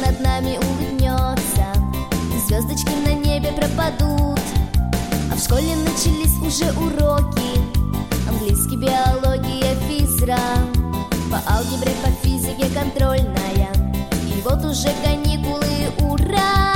над нами улыбнется, звездочки на небе пропадут. А в школе начались уже уроки: английский, биология, физра, по алгебре, по физике контрольная. И вот уже каникулы, ура!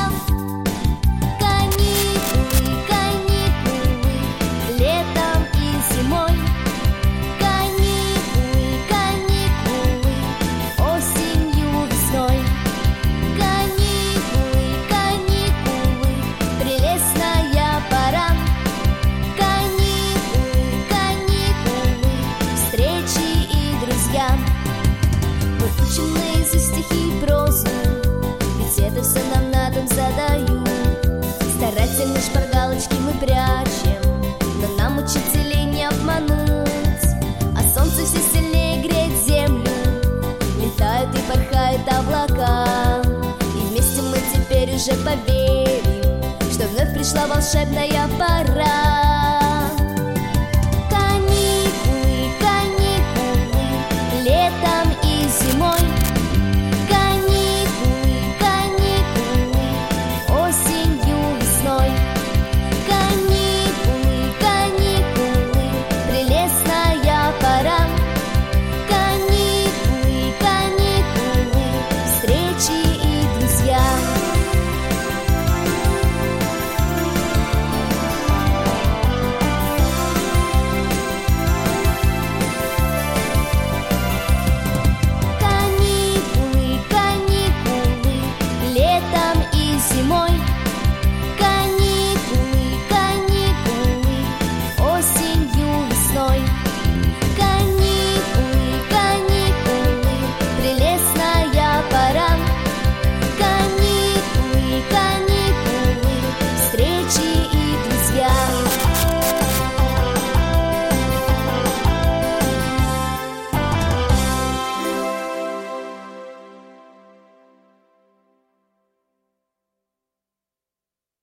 Старательно шпаргалочки мы прячем, но нам учителей не обмануть. А солнце все сильнее греет землю, летают и порхают облака. И вместе мы теперь уже поверим, что вновь пришла волшебная пора.